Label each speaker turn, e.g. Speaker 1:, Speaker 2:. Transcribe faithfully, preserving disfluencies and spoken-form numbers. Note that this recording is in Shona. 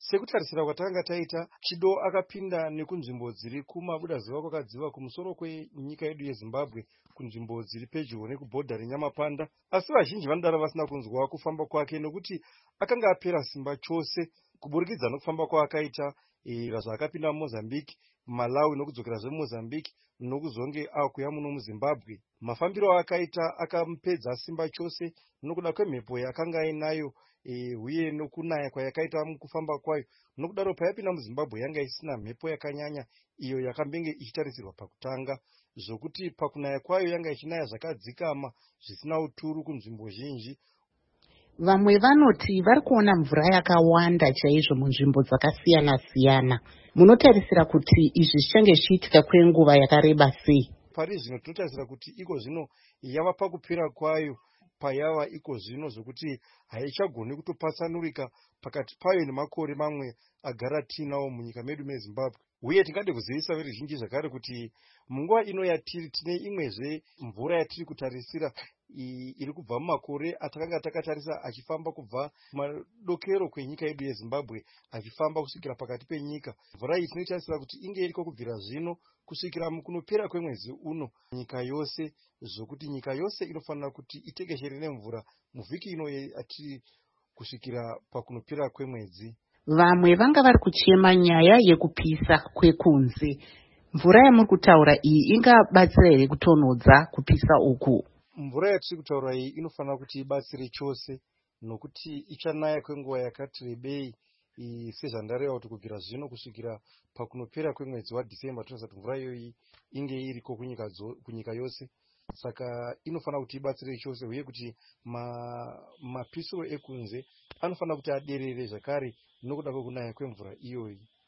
Speaker 1: Sekutarisira kwatanga taita, Chido akapinda nekunzvimbo dziri kumabudazuva kwakadziva kumusoro kwenyika yedu yeZimbabwe, kunzvimbo dziri pedyo nekubhodha reNyamapanda, asi vazhinji vanodaro vasina kunzwa kufamba kwake nokuti akanga apera simba chose kuburikidza nokufamba kwaakaita e, zvakapinda muMozambique, Malawi nokudzokerazve muMozambique nokuzonge akuya muno muZimbabwe. Mafambiro akaita akamupedza simba chose nokuda kwemhepo yakanga ainayo e, uye nokunaya kwayakaita mukufamba kwayo. Nokudaro payapinda muZimbabwe yanga isina mhepo yakanyanya iyo yakambenge ichitarisirwa pakutanga, zvokuti pakunaya kwayo yanga ichinaya zvakadzikama zvisina uturu kunzvimbo zhinji.
Speaker 2: Vamwe vanoti vari kuona mvura yakawanda chaizvo munzvimbo dzakasiyana siyana. Munotarisira kuti izvi zvichange zvichiitika kwenguva yakareba sei?
Speaker 1: Pari zvino tinotarisira kuti iko zvino yava pakupera kwayo payava iko zvino zvokuti haichagoni kutopatsanurika pakati payo nemakore mamwe agara tinawo munyika medu meZimbabwe. Uye tingade kuzivisa veruzhinji zvakare kuti munguva ino yatiri tine imwezve mvura yatiri kutarisira iri kubva mumakore atakanga takatarisa achifamba kubva madokero kwenyika yedu yeZimbabwe achifamba kusvikira pakati penyika. Mvura iyi tinotarisira kuti inge iriko kubvira zvino kusvikira kunopera kwemwezi uno nyika yose, zvokuti nyika yose inofanira kuti itekeshere nemvura muvhiki ino atiri kusvikira pakunopera kwemwedzi.
Speaker 2: Vamwe vanga vari kuchema nyaya yekupisa kwekunze. Mvura yamuri kutaura iyi ingabatsira here kutonhodza kupisa uku?
Speaker 1: Mvura yatiri kutaura iyi inofanira kuti ibatsire chose nokuti ichanaya kwenguva yakati rebei, sezvandareva kuti kubvira zvino kusvikira pakunopera kwemwedzi waDhisemba tinoziva kuti mvura iyoyi inge iriko kunyika, kunyika yose. Saka inofanira kuti ibatsire chose uye kuti mapisiro ekunze anofanira kuti aderere zvakare nokuda kwekunaya kwemvura iyoyi.